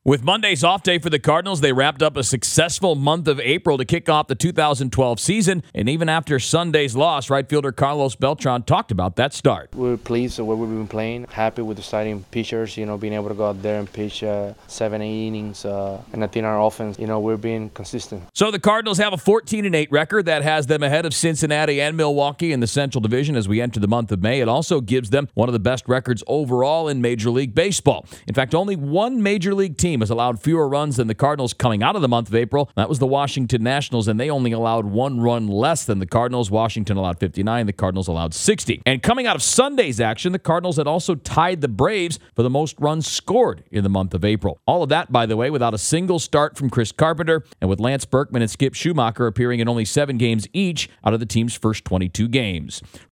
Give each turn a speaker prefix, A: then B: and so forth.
A: With Monday's off day for the Cardinals, they wrapped up a successful month of April to kick off the 2012 season. And even after Sunday's loss, right fielder Carlos Beltran talked about that start.
B: We're pleased with what we've been playing, happy with the starting pitchers, being able to go out there and pitch 7-8 innings. And I think our offense, we're being consistent.
A: So the Cardinals have a 14-8 record that has them ahead of Cincinnati and Milwaukee in the Central Division as we enter the month of May. It also gives them one of the best records overall in Major League Baseball. In fact, only one Major League team has allowed fewer runs than the Cardinals coming out of the month of April. That was the Washington Nationals, and they only allowed one run less than the Cardinals. Washington allowed 59, the Cardinals allowed 60. And coming out of Sunday's action, the Cardinals had also tied the Braves for the most runs scored in the month of April. All of that, by the way, without a single start from Chris Carpenter, and with Lance Berkman and Skip Schumacher appearing in only 7 games each out of the team's first 22 games.